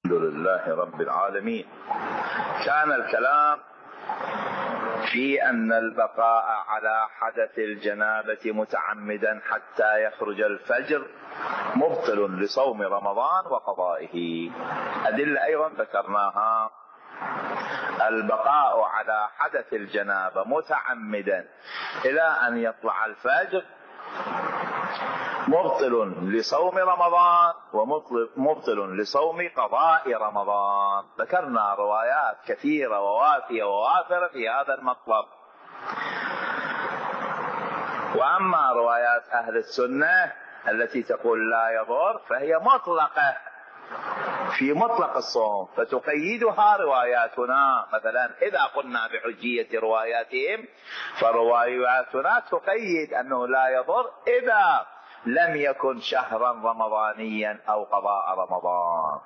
الحمد لله رب العالمين. كان الكلام في أن البقاء على حدث الجنابة متعمدا حتى يخرج الفجر مبطل لصوم رمضان وقضائه. أدلة أيضا ذكرناها: البقاء على حدث الجنابة متعمدا إلى أن يطلع الفجر مبطل لصوم رمضان ومبطل لصوم قضاء رمضان. ذكرنا روايات كثيرة ووافية ووافرة في هذا المطلب. وأما روايات أهل السنة التي تقول لا يضر فهي مطلقة في مطلق الصوم، فتقيدها رواياتنا. مثلا إذا قلنا بحجية رواياتهم فرواياتنا تقيد أنه لا يضر إذا لم يكن شهرا رمضانيا أو قضاء رمضان.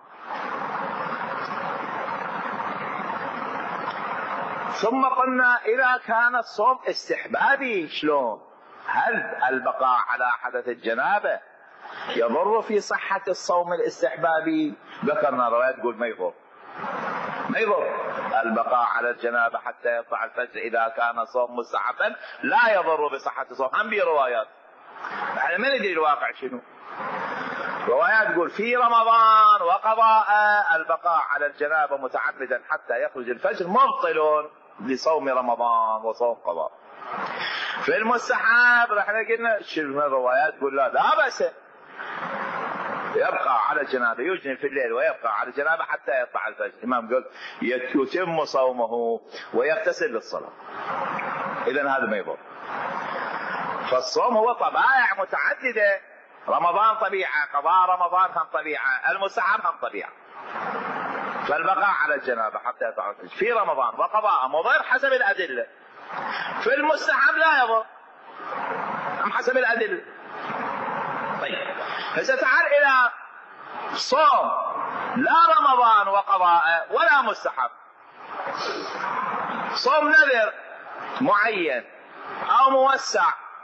ثم قلنا إذا كان الصوم استحبابي شلون؟ هل البقاء على حدث الجنابة يضر في صحة الصوم الاستحبابي؟ ذكرنا روايات تقول ما يضر البقاء على الجنابة حتى يطلع الفجر إذا كان صوم مستحبا لا يضر بصحة الصوم. هم بروايات احنا ما ندري الواقع شنو. روايات تقول في رمضان وقضاء البقاء على الجنابة متعمدا حتى يخرج الفجر مبطل لصوم رمضان وصوم قضاء. في المستحب احنا قلنا شنو الروايات تقول لا بأس يبقى على الجنابة، يجني في الليل ويبقى على الجنابة حتى يطلع الفجر. الإمام قال يتم صومه ويغتسل للصلاة. إذن هذا ما يضر. فالصوم هو طبائع متعددة، رمضان طبيعة، قضاء رمضان هم طبيعة، المستحب هم طبيعة. فالبقاء على الجنابة حتى يطلع الفجر في رمضان وقضاء مضر حسب الأدلة. في المستحب لا يضر هم حسب الأدلة. طيب هسه تعال إلى صوم لا رمضان وقضاء ولا مستحب، صوم نذر معين أو موسع،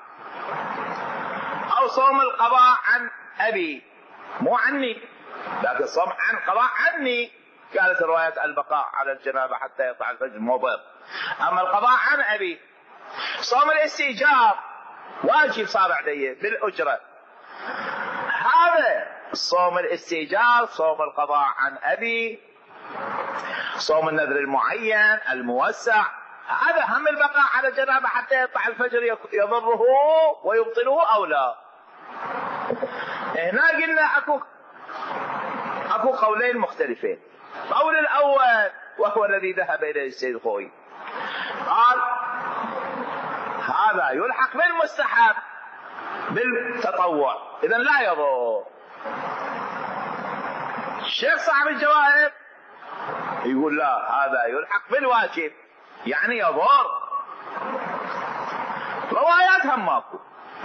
أو صوم القضاء عن أبي مو عني، لكن صوم عن قضاء عني. كانت رواية البقاء على الجنابة حتى يطلع الفجر مضر. أما القضاء عن أبي صوم الاستئجار واجب صار عليه بالأجرة، هذا صوم الاستئجار، صوم القضاء عن أبي، صوم النذر المعين الموسع، هذا هم البقاء على الجنابة حتى يطلع الفجر يضره ويبطله أو لا. هنا قلنا أكو قولين مختلفين. القول الأول وهو الذي ذهب إليه السيد الخوئي قال هذا يلحق بالمستحب بالتطوع إذن لا يضر. الشيخ صاحب الجواهر يقول لا، هذا يلحق بالواجب يعني يضر. روايات هم ماكو،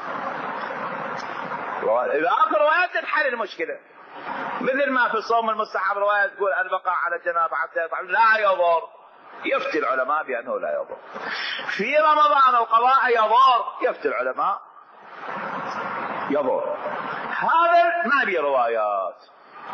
إذا أكو روايات تنحل المشكلة. مثل ما في الصوم المستحب رواية تقول البقاء على الجنابة حتى يطلع لا يضر، يفتي العلماء بأنه لا يضر. في رمضان القضاء يضر، يفتي العلماء يضر. هذا ما بي روايات.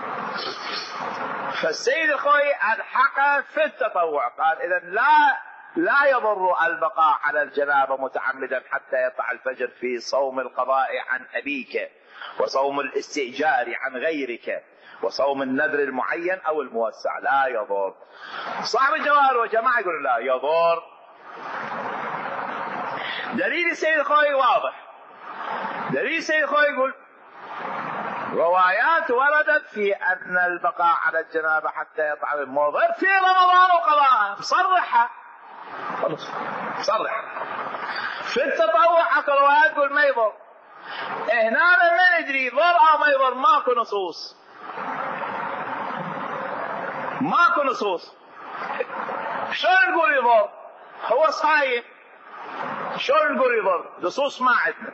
فالسيد الخوئي ألحق في التطوع، قال إذن لا يضر البقاء على الجنابة متعمدا حتى يطلع الفجر في صوم القضاء عن أبيك، وصوم الاستئجار عن غيرك، وصوم النذر المعين أو الموسع لا يضر. صاحب الجواهر وجماعة يقولون لا يضر. دليل السيد الخوئي واضح. دليل السيد الخوئي يقول روايات وردت في أن البقاء على الجنابة حتى يطلع المضر في رمضان وقضاء صرحها، صرح. في التطوع اكو روايات تقول ما يضر. هنا ما ندري يضر او ما يضر، ماكو نصوص، ماكو نصوص. شلون نقول يضر؟ هو صايم، شلون نقول يضر؟ نصوص ما عندنا،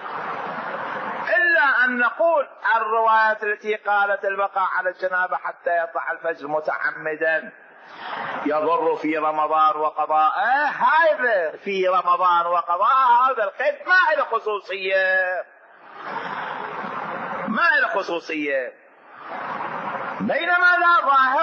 إلا أن نقول الروايات التي قالت البقاء على الجنابة حتى يطلع الفجر متعمدا يضر في رمضان وقضاءه، هذا في رمضان وقضاء هذا القيد ما له خصوصية، ما له خصوصية. بينما لا ظاهر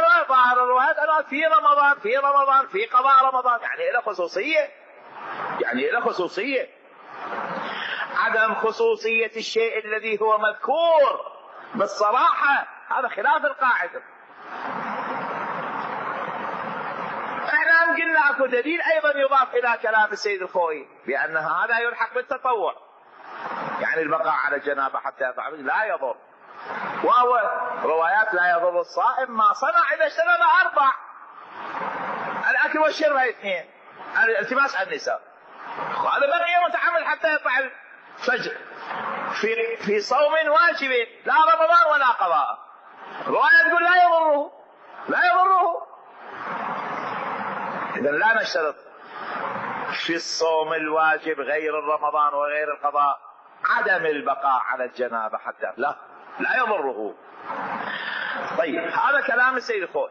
في رمضان في قضاء رمضان، يعني له خصوصية، يعني له خصوصية. عدم خصوصية الشيء الذي هو مذكور بالصراحة هذا خلاف القاعدة. احنا قلنا اكو دليل ايضا يضاف الى كلام السيد الخوئي بان هذا يلحق بالتطوع، يعني البقاء على الجنابة حتى يطلع لا يضر، وهو روايات لا يضر الصائم ما صنع اذا اجتنب 4: الاكل والشرب 2، الالتماس على النساء. هذا بقي متحمل حتى يطلع الفجر في صوم واجب لا رمضان ولا قضاء. رواية تقول لا يضره. إذا لا نشترط في الصوم الواجب غير الرمضان وغير القضاء عدم البقاء على الجنابة حتى لا يضره. طيب هذا كلام السيد الخوئي.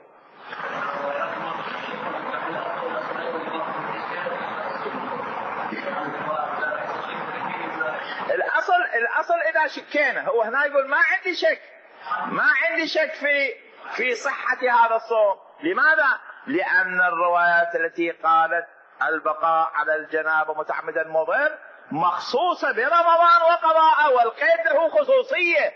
الأصل إذا شكينا، هو هنا يقول ما عندي شك في صحة هذا الصوم. لماذا؟ لأن الروايات التي قالت البقاء على الجنابة متعمدا مضر مخصوصة برمضان وقضاء، والقيد له خصوصية.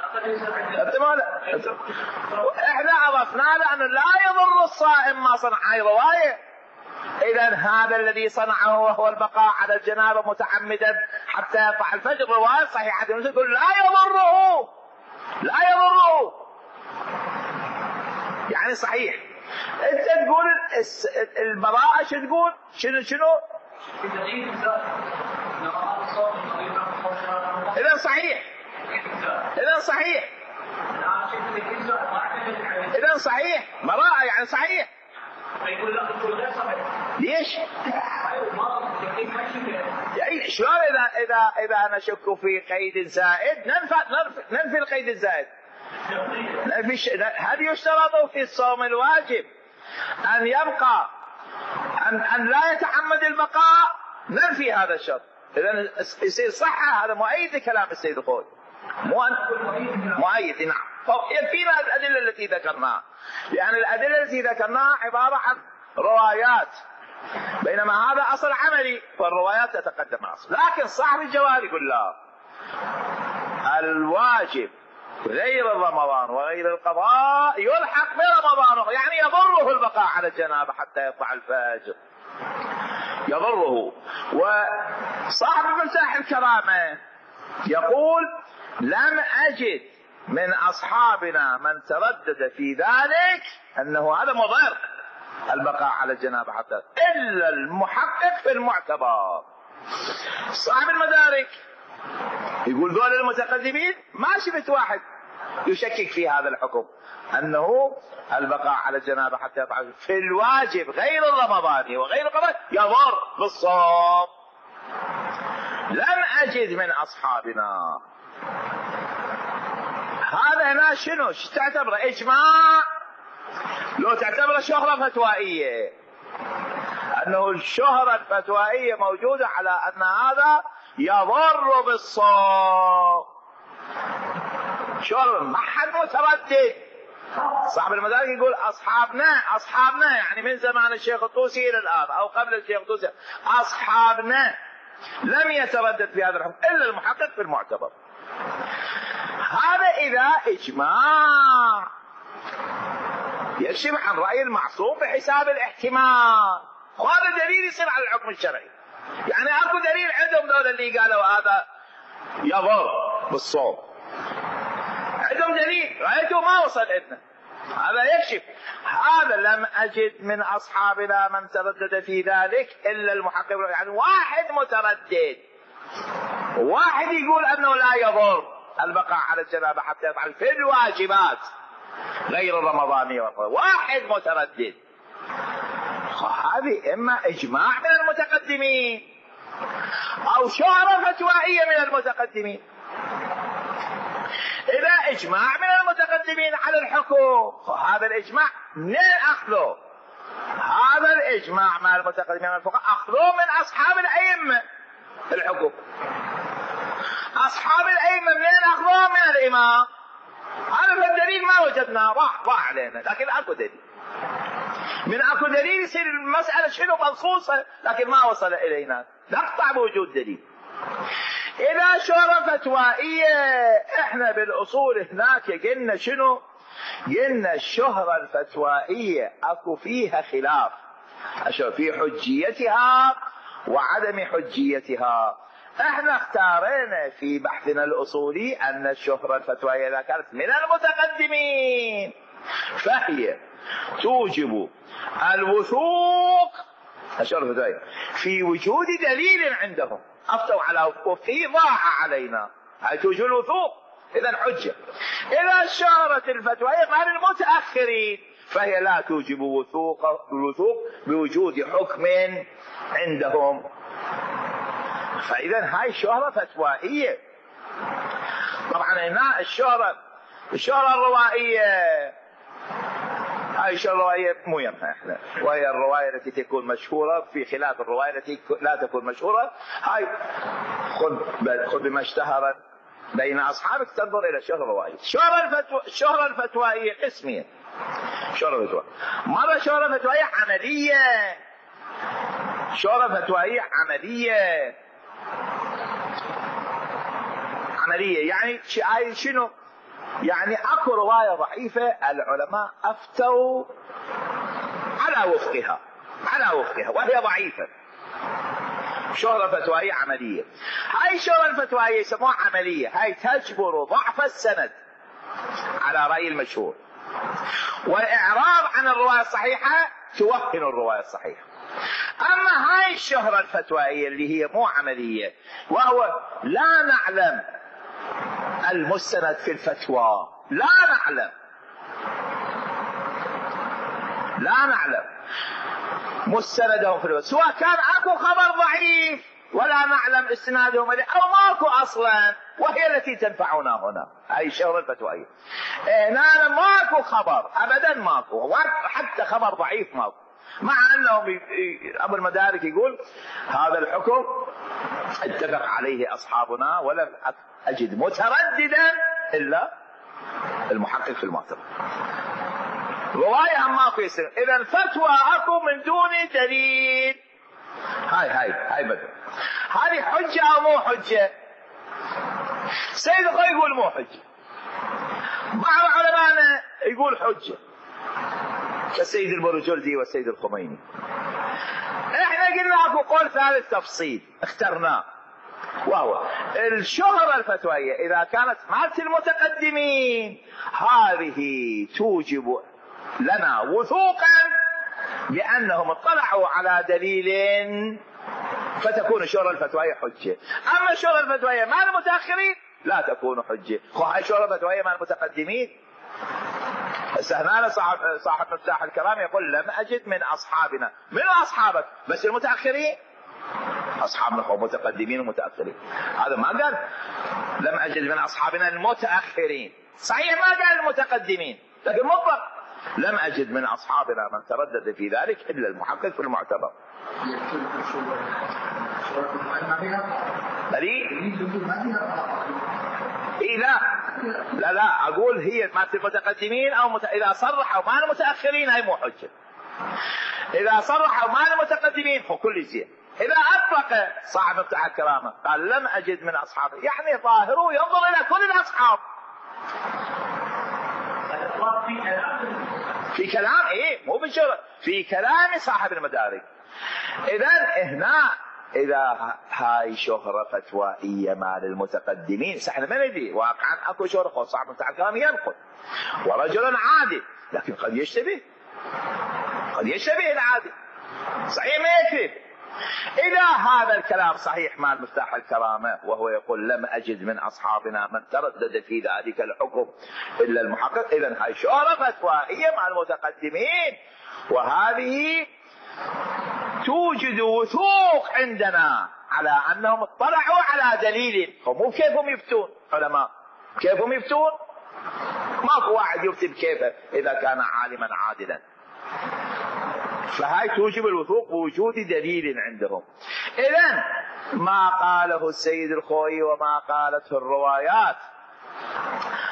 احنا عرفنا لأنه لا يضر الصائم ما صنع، هاي رواية. إذا هذا الذي صنعه وهو البقاء على الجنابة متعمدا حتى يطلع الفجر رواية صحيحة تقول لا يضره يعني صحيح. انت تقول البراءة شو تقول؟ شنو؟ إذا صحيح براءة يعني صحيح. ليش؟ يعني شلون إذا نشك في قيد زائد ننفي القيد الزائد. هل يشترط في الصوم الواجب أن يبقى أن لا يتعمد البقاء؟ ننفي هذا الشرط. إذا يصير صحة. هذا مؤيد لكلام السيد الخوئي، مؤيد. نعم. يكفينا الأدلة التي ذكرناها، لأن الأدلة التي ذكرناها عبارة عن روايات، بينما هذا أصل عملي فالروايات تتقدم أصل. لكن صاحب الجواب يقول لا، الواجب غير رمضان وغير القضاء يلحق برمضان، يعني يضره البقاء على الجنابة حتى يطلع الفجر، يضره. وصاحب مفتاح الكرامة يقول لم أجد من أصحابنا من تردد في ذلك أنه هذا مضر البقاء على الجنابة حتى، إلا المحقق في المعتبر. صاحب المدارك يقول دول المتقدمين ما شفت واحد يشكك في هذا الحكم أنه البقاء على الجنابة حتى يطلع في الواجب غير الرمضاني وغير القضاء يضر بالصوم. لم أجد من أصحابنا. هذا هنا شنو تعتبره إجماع؟ لو تعتبره شهرة فتوائية، أنه الشهرة الفتوائية موجودة على أن هذا يضر بالصوم، شهرة ما حد متردد. صاحب المدارك يقول أصحابنا يعني من زمان الشيخ الطوسي إلى الآن أو قبل الشيخ الطوسي، أصحابنا لم يتردد في هذا الحكم إلا المحقق في المعتبر. هذا إذا إجماع يكشف عن رأي المعصوم بحساب الاحتمال، وهذا دليل يصير على الحكم الشرعي. يعني اكو دليل عندهم دول اللي قالوا هذا يضر بالصوم، عندهم دليل رأيته ما وصل لنا. هذا يكشف. هذا لم أجد من أصحابنا من تردد في ذلك إلا المحقق، يعني واحد متردد، واحد يقول أنه لا يضر البقاء على الجنابة حتى يفعل في الواجبات غير الرمضانية، واحد متردد. هذه إما إجماع من المتقدمين أو شهرة فتوائية من المتقدمين. إذا إجماع من المتقدمين على الحكم، هذا الإجماع منين أخذوه؟ هذا الإجماع مع المتقدمين على الفقهاء أخذوه من أصحاب الأئمة الحكم. أصحاب الأئمة منين أخذوه؟ من الإمام. هذا الدليل ما وجدناه، راح علينا، لكن أكو دليل. من اكو دليل يصير المسألة شنو منصوصة لكن ما وصل الينا، نقطع بوجود دليل. اذا شهرة فتوائية احنا بالاصول هناك قلنا شنو؟ قلنا الشهرة الفتوائية اكو فيها خلاف في حجيتها وعدم حجيتها. احنا اختارينا في بحثنا الاصولي ان الشهرة الفتوائية اذا كانت من المتقدمين فهي توجب الوثوق الشهرة الفتوائية في وجود دليل عندهم افتوا على وفقه ضاع علينا، هاي توجب الوثوق اذا حجة. اذا الشهرة الفتوائية مع المتأخرين فهي لا توجب الوثوق بوجود حكم عندهم. فاذا هاي شهرة فتوائية. طبعا هنا الشهرة الروائية، هاي الشهرة الروائية مو يمها احنا، وهي الرواية التي تكون مشهورة في خلاف الرواية التي لا تكون مشهورة. هاي خذ بما اشتهر بين اصحابك تنظر الى الشهرة الروائية. الشهرة الفتوائية قسمين. شهرة فتوائية مرة شهرة فتوائية عملية، شهرة فتوائية عملية يعني شنو؟ يعني اكو رواية ضعيفة العلماء افتوا على وفقها وهي ضعيفة، شهرة فتوائية عملية. هاي الشهرة الفتوائية يسموها عملية، هاي تجبر ضعف السند على رأي المشهور، والإعراض عن الرواية الصحيحة توهن الرواية الصحيحة. أما هاي الشهرة الفتوائية اللي هي مو عملية، وهو لا نعلم المستند في الفتوى، لا نعلم مستندهم في الفتوى، سواء كان اكو خبر ضعيف ولا نعلم استنادهم او ماكو اصلا، وهي التي تنفعنا هنا. هاي الشهرة الفتوائية هنا ماكو خبر ابدا، ماكو حتى خبر ضعيف ماكو، مع انه ابو المدارك يقول هذا الحكم اتفق عليه اصحابنا ولم اجد مترددا الا المحقق في المعتبر. رواية ماكو يصير، اذا الفتوى اكو من دون دليل. هاي بدر، هذه حجة او مو حجة؟ سيد الخوي يقول مو حجة، بعض علماءنا يقول حجة كالسيد البرجلدي والسيد الخميني. احنا قلنا اكو قول ثالث تفصيل اخترناه، وهو الشهرة الفتوائية اذا كانت مالت المتقدمين هذه توجب لنا وثوقا بانهم اطلعوا على دليل فتكون الشهرة الفتوائية حجة. اما الشهرة الفتوائية مع المتاخرين لا تكون حجة. هاي الشهرة الفتوائية مع المتقدمين. هنا صاحب مفتاح الكرام يقول لم اجد من اصحابنا، من اصحابك بس المتاخرين، اصحابنا هم متقدمين ومتاخرين. هذا ما قال لم اجد من اصحابنا المتاخرين، صحيح ما قال المتقدمين، لكن مطلق لم اجد من اصحابنا من تردد في ذلك الا المحقق في المعتبر. إيه لا اقول هي مالت المتقدمين او اذا صرحوا مع المتاخرين هي مو حجه. اذا صرحوا مع المتقدمين فكل شيء. اذا اطلق صاحب مفتاح الكرامه قال لم اجد من اصحابه، يعني ظاهره ينظر الى كل الاصحاب. في كلام مو بالشرع، في كلام صاحب المدارك. اذا هنا اذا هاي شهرة فتوائية مال المتقدمين، احنا ما ندري واقعا اكو شهرة، صاحب مفتاح الكرام ينقل ورجل عادي، لكن قد يشتبه العادي، صحيح ما يكذب. اذا هذا الكلام صحيح مال مفتاح الكرامة وهو يقول لم اجد من اصحابنا من تردد في ذلك الحكم الا المحقق، اذا هاي شهرة فتوائية مع المتقدمين، وهذه توجد وثوق عندنا على انهم اطلعوا على دليل. مو كيفهم يفتون علماء، كيفهم يفتون؟ ماكو واحد يفتي بكيفه اذا كان عالما عادلا. فهاي توجب الوثوق بوجود دليل عندهم. اذا ما قاله السيد الخوئي وما قالته الروايات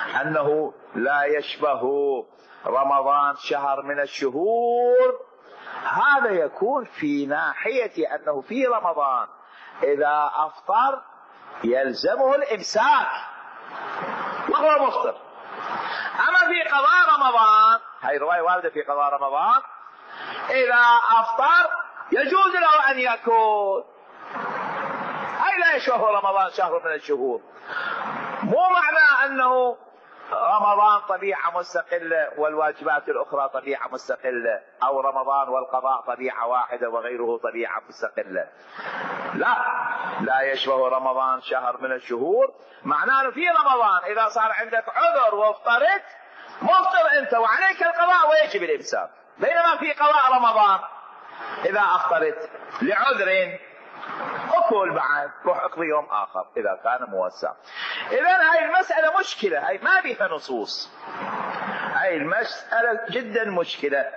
أنه لا يشبه رمضان شهر من الشهور، هذا يكون في ناحية أنه في رمضان إذا أفطر يلزمه الإمساك وهو مفطر. أما في قضاء رمضان، هاي الرواية واردة في قضاء رمضان، إذا أفطر يجوز له أن يأكل. هاي لا يشبه رمضان شهر من الشهور. مو معنى أنه رمضان طبيعة مستقلة والواجبات الأخرى طبيعة مستقلة، أو رمضان والقضاء طبيعة واحدة وغيره طبيعة مستقلة. لا يشبه رمضان شهر من الشهور. معناه أنه في رمضان إذا صار عندك عذر وافطرت مفطر أنت وعليك القضاء ويجب الإمساك، بينما في قضاء رمضان إذا أفطرت لعذر أكل بعد، روح اقضي يوم آخر إذا كان موسع. إذن هاي المسألة مشكلة، هاي ما بها نصوص، هاي المسألة جدا مشكلة،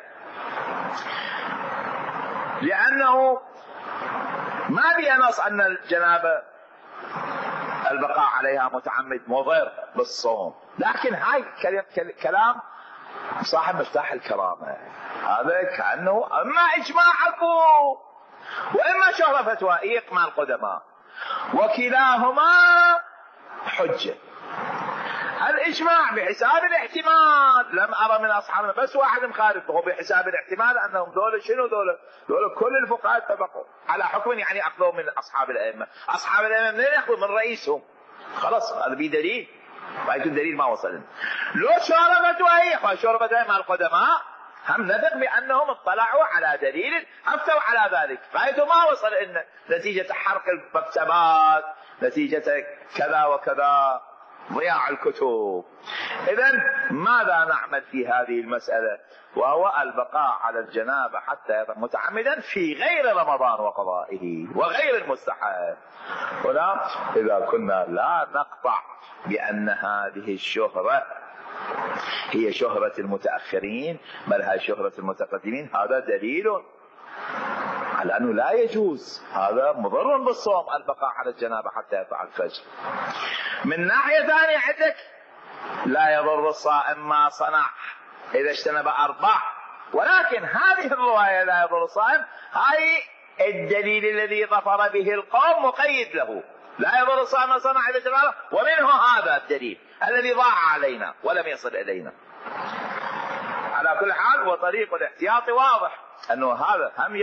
لأنه ما بها نص أن الجنابة البقاء عليها متعمد مضر بالصوم. لكن هاي كلام صاحب مفتاح الكرامة، هذا كأنه أما إجماعكم وإما شهرة فتوائية مع القدماء، وكلاهما حجة. الإجماع بحساب الاحتمال، لم أرى من أصحابنا بس واحد مخالف، وهو بحساب الاحتمال أنهم دول شنو دول كل الفقهاء اتفقوا على حكم، يعني أخذوا من أصحاب الأئمة. أصحاب الأئمة منين يأخذوا؟ من رئيسهم. خلاص هذا بدليل، رأيت الدليل ما وصلنا. لو شهرة فتوائية وشهرة فتوائية مع القدماء هم نثق بأنهم اطلعوا على دليل أفتوا على ذلك، رأيته ما وصل إن نتيجة حرق المكتبات، نتيجة كذا وكذا، ضياع الكتب. إذن ماذا نعمل في هذه المسألة؟ وهو البقاء على الجنابة حتى متعمدا في غير رمضان وقضائه وغير المستحب. هنا إذا كنا لا نقطع بأن هذه الشهرة هي شهرة المتأخرين بل هي شهرة المتقدمين، هذا دليل على أنه لا يجوز، هذا مضر بالصوم البقاء على الجنابة حتى يطلع الفجر. من ناحية ثانية عندك لا يضر الصائم ما صنع إذا اجتنب 4، ولكن هذه الرواية لا يضر الصائم هاي الدليل الذي ظفر به القوم مقيد له، لا يضر الصائم ما صنع إذا اجتنب 4، ومنه هذا الدليل الذي ضاع علينا ولم يصل إلينا. على كل حال وطريق الاحتياط واضح أنه هذا هم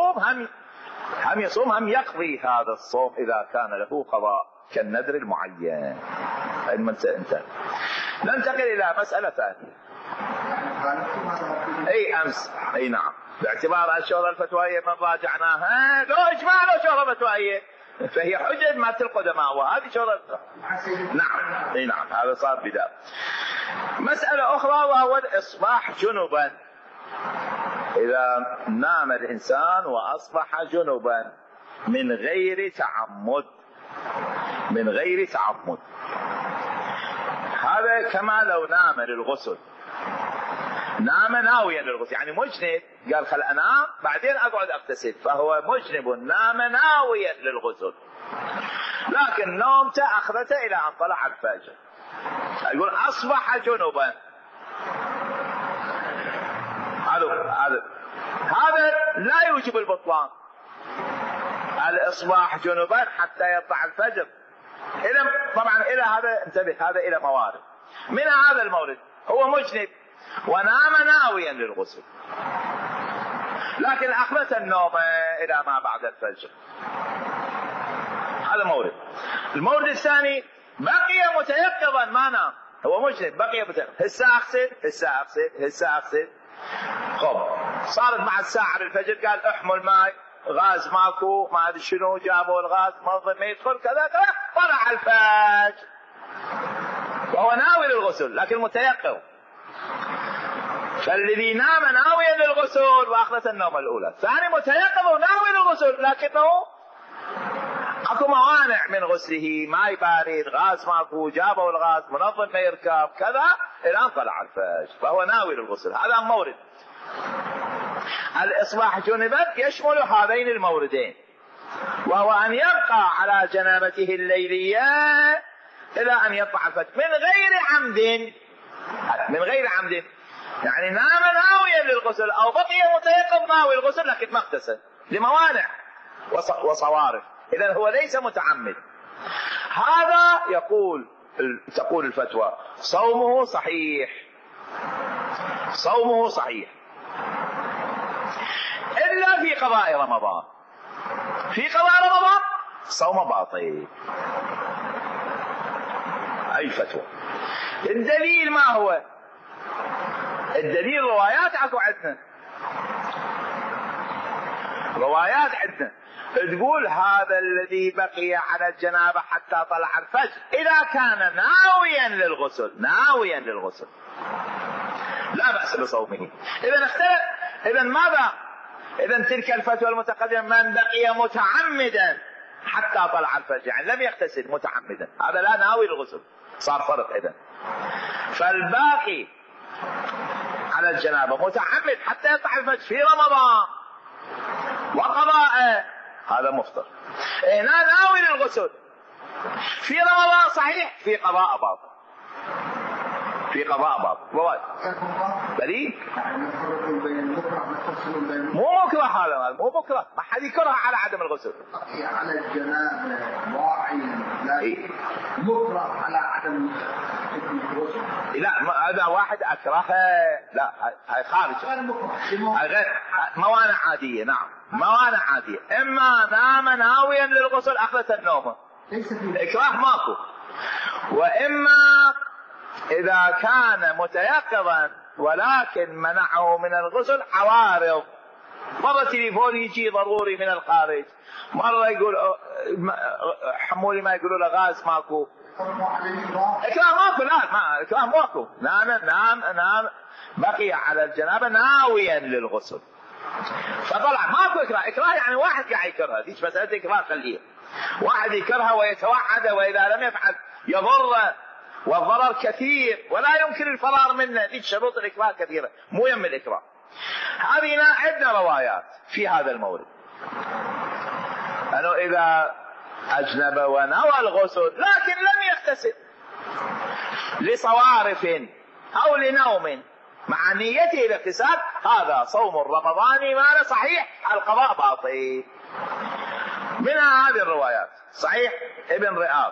يصوم هم يقضي هذا الصوم إذا كان له قضاء كالنذر المعين. انت ننتقل إلى مسألة ثانية. أي أمس أي نعم، باعتبار الشهرة الفتوائية من راجعناها لو إجماع لو شهرة فتوائية فهي حجة مات القدماء، وهذه شهرة. نعم أي نعم، هذا صار بداية. مسألة أخرى وهو الإصباح جنبا. إذا نام الإنسان وأصبح جنبا من غير تعمد، هذا كما لو نام للغسل، نام ناويا للغسل، يعني مجنب قال خل أنام بعدين أقعد أغتسل، فهو مجنب نام ناويا للغسل، لكن نومته أخذته إلى أن طلع الفجر، يقول أصبح جنبا. هذا لا يوجب البطلان، الإصباح جنبا حتى يطلع الفجر. طبعا إلى هذا انتبه، هذا إلى موارد. من هذا المورد هو مجنب ونام ناويا للغسل، لكن أخذت النوم إلى ما بعد الفجر، هذا مورد. المورد الثاني بقي متيقظا ما نام، هو مجنب بقي متيقظ، هسه أغسل خب صارت مع الساعة بالفجر قال احمل ماي، غاز ماكو، ما ادري شنو، جابوا الغاز منظم ما يدخل كذا طلع الفجر وهو ناوي للغسل لكن متيقظ. فالذي نام ناويا للغسل واخذت النوم الاولى، الثاني متيقظ وناوي للغسل لكنه اكو موانع من غسله، ماي بارد، غاز ماكو، جابوا الغاز، منظم ما يركب كذا الى ان طلع الفجر فهو ناوي للغسل. هذا مورد. الإصباح جنبا يشمل هذين الموردين، وهو أن يبقى على جنابته الليلية إلى أن يطلع الفجر من غير عمد، من غير عمد يعني نام ناويا للغسل أو بقي متيقظ ناوي الغسل لكن ما اغتسل لموانع وصوارف، إذا هو ليس متعمد. هذا تقول الفتوى صومه صحيح، صومه صحيح إلا في قضاء رمضان. في قضاء رمضان صوم باطل. أي فتوى. الدليل ما هو؟ الدليل روايات اكو عندنا، روايات عندنا تقول هذا الذي بقي على الجنابة حتى طلع الفجر إذا كان ناويا للغسل، ناويا للغسل لا بأس بصومه. إذا ماذا؟ إذا تلك الفتوى المتقدمة من بقي متعمدا حتى طلع الفجر يعني لم يغتسل متعمدا، هذا لا ناوي للغسل، صار فرق. إذا فالباقي على الجنابة متعمد حتى يطلع الفجر في رمضان وقضاء هذا مفطر. هنا ناوي للغسل في رمضان صحيح، في قضاء باطل، في قضاء باطل. رواية بريء مو مكره، هذا مو مكره، ما حد يكره على عدم الغسل. على الجنابة واعي لا مكره على عدم الغسل. لا هذا واحد أكرهه، لا هاي خارج، غير موانع عادية. نعم موانع عادية، إما نام ناويا للغسل أخذت النوم إكراه ماكو، وإما إذا كان متيقظا ولكن منعه من الغسل عوارض، مرة تليفون يجي ضروري من الخارج، مرة يقول حمولي ما يقولوا له غاز ماكو، إكراه ماكو. لا ما إكراه ماكو، نام بقي على الجنابة ناويا للغسل فطلع ماكو إكراه. إكراه يعني واحد قاعد يكرهها، ديش مسألة إكراه خليه، واحد يكرهها ويتوعد وإذا لم يفعل يضر والضرر كثير ولا يمكن الفرار منه، دي شروط الإكراه كثيرة مو يم الإكراه. هذه عندنا روايات في هذا المورد أنه إذا أجنب ونوى الغسل لكن لم يغتسل لصوارف أو لنوم مع نيته الاغتسال، هذا صوم الرمضاني ما صحيح، القضاء باطل. من هذه الروايات صحيح ابن رئاب،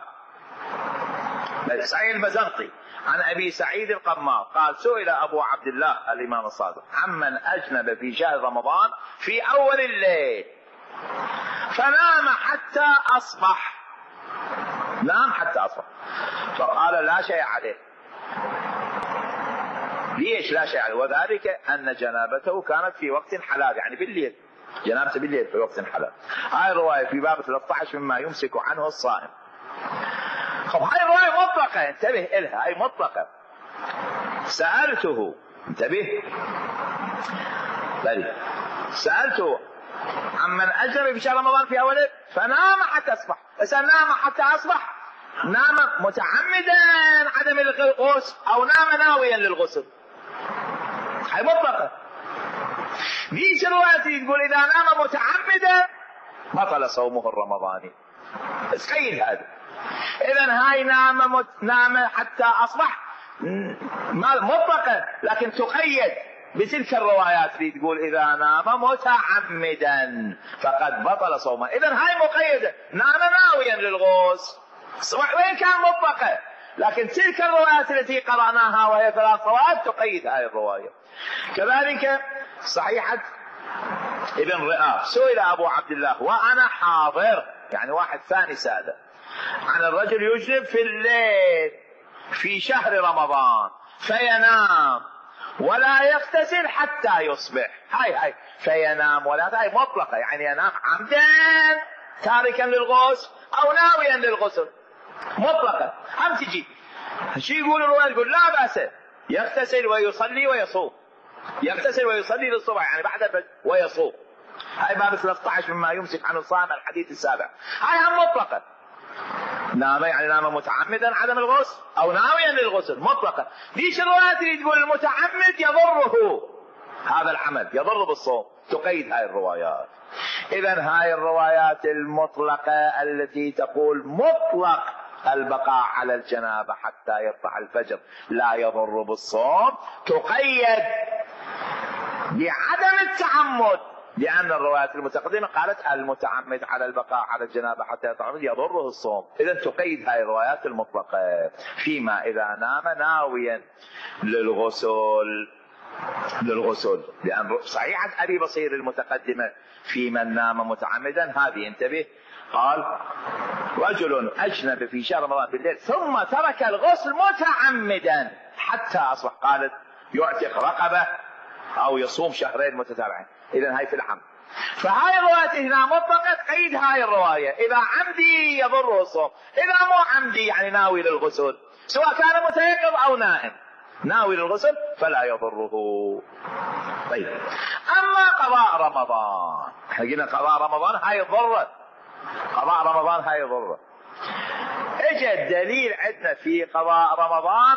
صحيح البزنطي عن أبي سعيد القمار قال سئل أبو عبد الله الإمام الصادق عمن أجنب في شهر رمضان في أول الليل فنام حتى أصبح، نام حتى أصبح، فقال لا شيء عليه. ليش لا شيء عليه؟ وذلك أن جنابته كانت في وقت حلال، يعني بالليل، جنابته بالليل في وقت حلال. هاي الرواية في باب 13 مما يمسك عنه الصائم. طب هاي الرواية مطلقة، انتبه إلها، هاي مطلقة. سألته، انتبه بلي، سألته عمن أجنب في شهر رمضان في أوله فنام حتى أصبح، إذا نام حتى أصبح نام متعمدا عدم الغسل أو نام ناويا للغسل، هاي مطلقة. ليش الرواية تقول إذا نام متعمدا بطل صومه الرمضاني؟ اسكيل هذا. إذن هاي نام حتى أصبح مطلقة، لكن تقيد بتلك الروايات اللي تقول إذا نام متعمدا فقد بطل صومه. إذن هاي مقيدة، نام ناويا للغسل وإن كان مطلقة، لكن تلك الروايات التي قرأناها وهي 3 روايات تقيد هاي الرواية. كذلك صحيحة ابن رئاب سئل أبو عبد الله وأنا حاضر، يعني واحد ثاني سادة، عن الرجل يجنب في الليل في شهر رمضان فينام ولا يغتسل حتى يصبح. هاي فينام ولا، هاي مطلقة، يعني ينام عمدا تاركا للغسل أو ناويا للغسل، مطلقة. هم تجي شي يقول الرواية، يقول لا بأس يغتسل ويصلي ويصوم، يغتسل ويصلي للصبح يعني بعد الفجر ويصوم. هاي باب 13 مما يمسك عن الصائم الحديث السابع. هاي هم مطلقة، نام يعني نام متعمدا عدم الغسل أو ناويا للغسل، مطلقة. ليش الروايات اللي تقول المتعمد يضره هذا العمل، يضر بالصوم، تقيد هاي الروايات. إذن هاي الروايات المطلقة التي تقول مطلق البقاء على الجنابة حتى يطلع الفجر لا يضر بالصوم، تقيد بعدم التعمد، لأن الروايات المتقدمة قالت المتعمد على البقاء على الجنابة حتى يطلع الفجر يضره الصوم. إذن تقيد هذه الروايات المطلقة فيما إذا نام ناويا للغسل، لأن صحيحة أبي بصير المتقدمة في من نام متعمدا هذه انتبه، قال رجل أجنب في شهر رمضان بالليل ثم ترك الغسل متعمدا حتى أصبح، قالت يعتق رقبة أو يصوم شهرين متتابعين. إذن هاي في العمد. فهاي الرواية هنا مطلقة تقيد هاي الرواية، إذا عمدي يضره الصوم، إذا مو عمدي يعني ناوي للغسل سواء كان متيقظ أو نائم ناوي للغسل فلا يضره. طيب أما قضاء رمضان، قلنا قضاء رمضان هاي ضرة، قضاء رمضان هاي ضرة. اجى الدليل عندنا في قضاء رمضان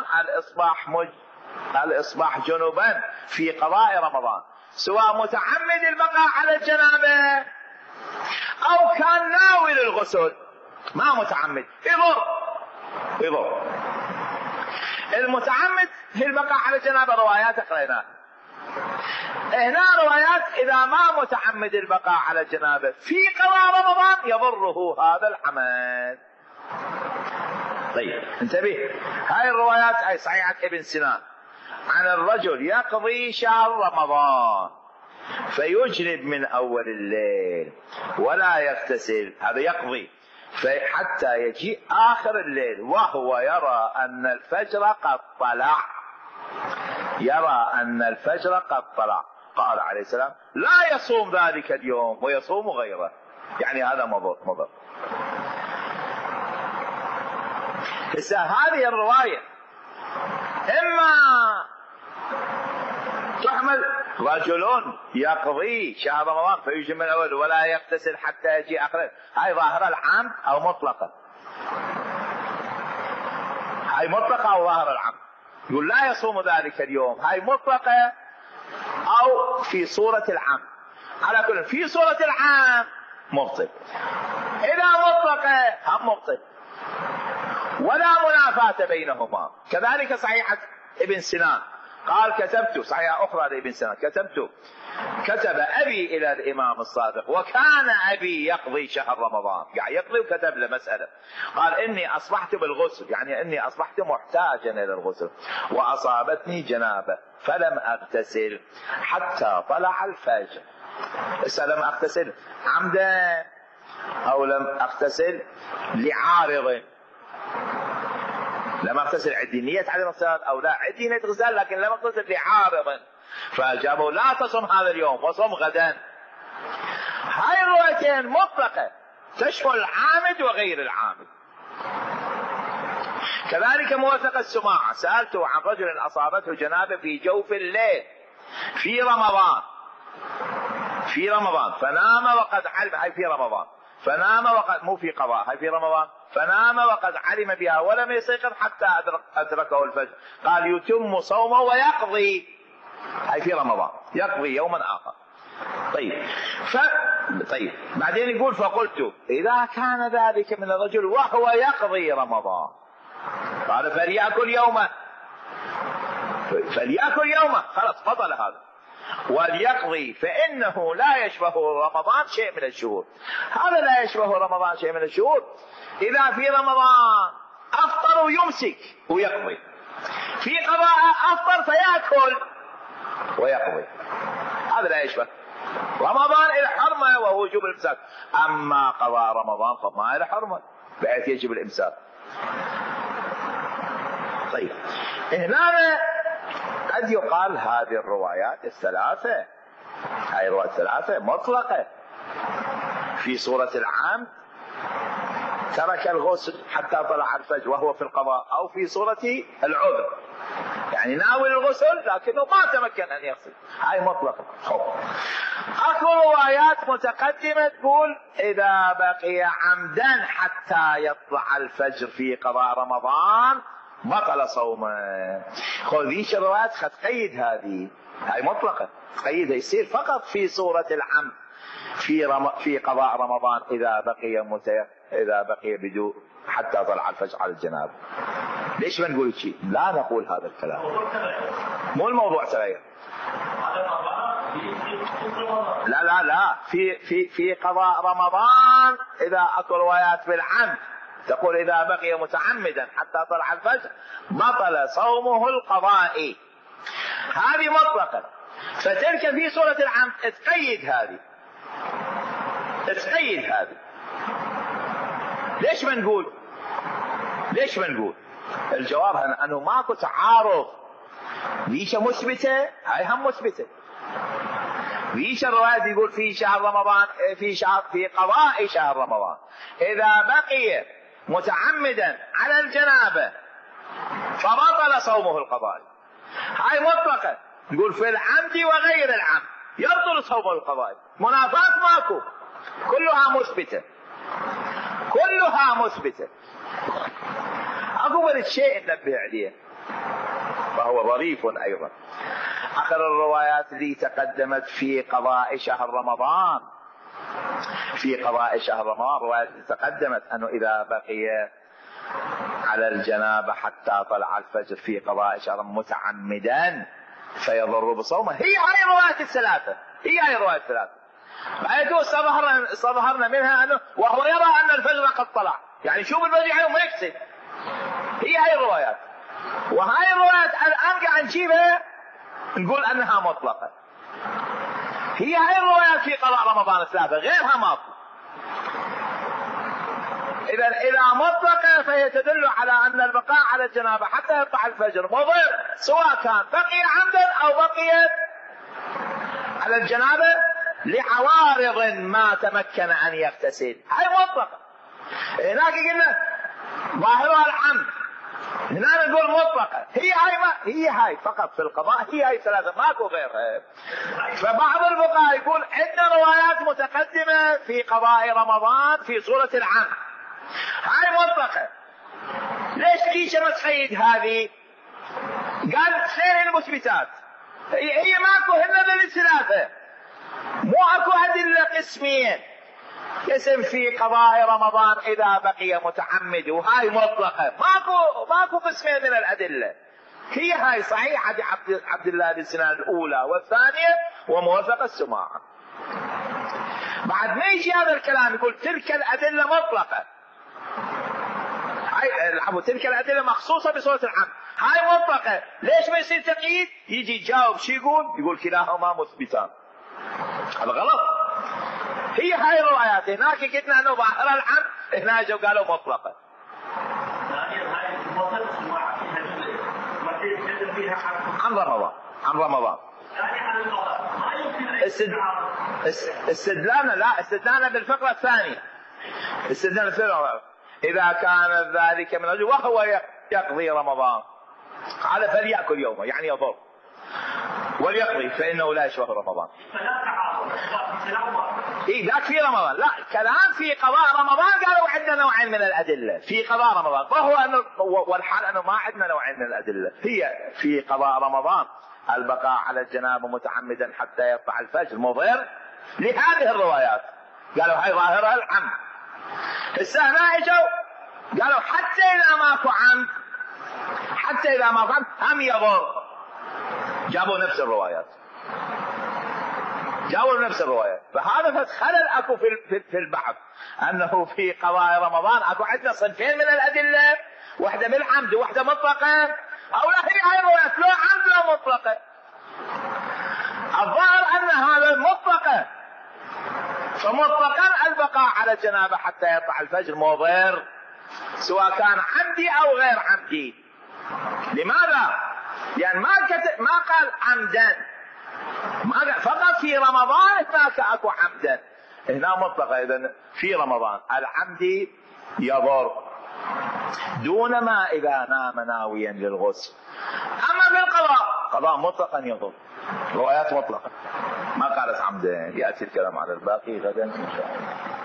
الإصباح جنوبا في قضاء رمضان، سواء متعمد البقاء على الجنابة أو كان ناوي للغسل ما متعمد يضر. المتعمد في البقاء على الجنابة روايات قريناها، هنا روايات إذا ما متعمد البقاء على الجنابة في قضاء رمضان يضره هذا العمل. طيب انتبه، هاي الروايات هاي صحيحة ابن سنان عن الرجل يقضي شهر رمضان فيجنب من أول الليل ولا يغتسل، هذا يقضي حتى يجيء آخر الليل وهو يرى أن الفجر قد طلع، قال عليه السلام لا يصوم ذلك اليوم ويصوم غيره، يعني هذا مضر. هذه الرواية إما تحمل رجل يقضي شهر رمضان فيجي من أول ولا يغتسل حتى يجي آخره، هاي ظاهرة العام أو مطلقة؟ هاي مطلقة أو ظاهرة العام؟ يقول لا يصوم ذلك اليوم، هاي مطلقة أو في صورة العام؟ على كل في صورة العام مبطل، إذا مطلقة هم مبطل ولا منافاة بينهما. كذلك صحيحة ابن سنان قال كتبت، صحيحة أخرى لابن سنان كتب أبي إلى الإمام الصادق وكان أبي يقضي شهر رمضان، يعني يقضي وكتب له مسألة، قال إني أصبحت بالغسل، يعني إني أصبحت محتاجا إلى الغسل وأصابتني جنابة فلم أغتسل حتى طلع الفجر. لم أغتسل عمدا أو لم أغتسل لعارض؟ لم أغتسل عندي نية عليه الصلاة أو لا عندي نية غسل لكن لم أغتسل لعارض، فأجابوا لا تصم هذا اليوم وصم غدا. هاي الروايتين مطلقة تشمل العامد وغير العامد. كذلك موثق السماعة سألته عن رجل أصابته جنابة في جوف الليل في رمضان فنام وقد علم، هاي في رمضان، فنام وقد مو في قضاء، هاي في رمضان، فنام وقد علم بها ولم يستيقظ حتى أدركه الفجر، قال يتم صومه ويقضي، هاي في رمضان يقضي يوما آخر. طيب بعدين يقول فقلت إذا كان ذلك من الرجل وهو يقضي رمضان، قال فليأكل يوما خلاص بطل هذا، وليقضي فإنه لا يشبه رمضان شيء من الشهور. هذا لا يشبه رمضان شيء من الشهور، إذا في رمضان أفطر ويمسك ويقضي، في قضاء أفطر فيأكل ويقضي، هذا لا يشبه رمضان إلى حرمة وهو وجوب الإمساك، أما قضاء رمضان فما إلى حرمة بحيث يجب الإمساك. طيب هنا قد يقال هذه الروايات الثلاثة، هاي الروايات الثلاثة مطلقة في صورة العام ترك الغسل حتى طلع الفجر وهو في القضاء، أو في صورة العذر يعني ناوي الغسل لكنه ما تمكن أن يغسل، هاي مطلقة. أكو روايات متقدمة تقول إذا بقي عمدا حتى يطلع الفجر في قضاء رمضان بطل صومه. ذيش الروايات تقيد هذه، هاي مطلقة تقيدها، يصير فقط في صورة العمد في قضاء رمضان إذا بقي إذا بقي بدون حتى طلع الفجر على الجنابة. ليش ما نقول شيء؟ لا نقول هذا الكلام، مو الموضوع تغير. لا لا لا، في قضاء رمضان إذا أكو روايات بالعمد تقول إذا بقي متعمدا حتى طلع الفجر بطل صومه القضائي، هذه مطلقة. فتلك في سورة العمد تقيد هذه، تقيد هذه. ليش ما نقول؟ ليش ما نقول؟ الجواب أنه ماكو تعارض. ليش مثبتة؟ هاي هم مثبتة. ليش الرواية يقول في شهر رمضان في قضاء شهر رمضان إذا بقي متعمدا على الجنابة فبطل صومه القضائي. هاي مطلقة، نقول في العمد وغير العمد يبطل صومه القضائي، منافات ماكو، كلها مثبتة، كلها مثبتة. أقول شيء ننبه عليه وهو ظريف أيضا. آخر الروايات اللي تقدمت في قضاء شهر رمضان، في قضاء شهر رمضان روايات تقدمت أنه إذا بقي على الجنابة حتى طلع الفجر في قضاء شهر متعمدا فيضر بصومه، هي هاي الروايات الثلاثة، هي هاي الروايات الثلاثة. بعد استظهرنا منها أنه وهو يرى أن الفجر قد طلع، يعني شوف الفجر يعني ما يكسب. هي هاي الروايات، وهاي الروايات الآن قاعد نجيبها نقول أنها مطلقة. هي هاي الروايات في قضاء رمضان الثلاثة، غيرها ماكو. إذا مطلقة فهي تدل على أن البقاء على الجنابة حتى يطلع الفجر مضر، سواء كان بقي عمدا أو بقي على الجنابة لعوارض ما تمكن أن يغتسل. هاي مطلقة. هناك قلنا ظاهرها العمد، هنا نقول مطلقة. هي هاي فقط في القضاء، هي هاي ثلاثة ماكو غيرها. فبعض الفقهاء يقول عندنا روايات متقدمة في قضاء رمضان في سورة العمد، هاي مطلقة. ليش ما تقيد هذه؟ قال خير المثبتات هي ماكو، هن الثلاثة، مو اكو أدلة قسمية. اسم في قضاء رمضان إذا بقي متعمد، وهاي مطلقة، ماكو قسمين من الأدلة. هي هاي صحيحة عبد الله بن سنان الأولى والثانية وموافقة السماعة. بعد ما يجي هذا الكلام يقول تلك الأدلة مطلقة، تلك الأدلة مخصوصة بسورة العمد، هاي مطلقة. ليش ما يصير تقييد؟ يجي يجاوب شو يقول كلاهما مثبتان. هذا غلط. هي هاي الروايات، هناك قلنا انه ظاهر العمد، هنا جو قالوا مطلقة. عن رمضان استدلانا بالفقرة الثانية، استدلانا بالفقرة إذا كان ذلك من رجل وهو يقضي رمضان قال فليأكل يومه، يعني يضر، وليقضي فإنه لا يشبه رمضان. ذاك في رمضان، لا كلام في قضاء رمضان قالوا عندنا نوعين من الأدلة في قضاء رمضان، وهو أنه والحال أنه ما عندنا نوعين من الأدلة. هي في قضاء رمضان البقاء على الجنابة متعمدا حتى يطلع الفجر مضر لهذه الروايات، قالوا هاي ظاهرها العمد. السهناء اجوا قالوا حتى إذا ماكو عمد، حتى إذا ماكو عمد هم يضر، جابوا نفس الروايات، جاوب نفس الرواية. فهذا خلل اكو في البحث، انه في قضاء رمضان اكو عندنا صنفين من الادله، واحده بالعمد وواحده مطلقه، او لا هي الروايات لا عمد لا مطلقه. الظاهر ان هذا مطلقه، فمطلقا البقاء على الجنابه حتى يطلع الفجر مضر، سواء كان عمدي او غير عمدي. لماذا؟ يعني ما قال عمدا، فقط في رمضان هناك اكو عمدا، هنا مطلقة. اذا في رمضان العمد يضر دون ما اذا نام ناويا للغسل. اما في القضاء قضاء مطلقا يضر، روايات مطلقة ما قالت عمدا. يأتي الكلام على الباقي غدا ان شاء الله.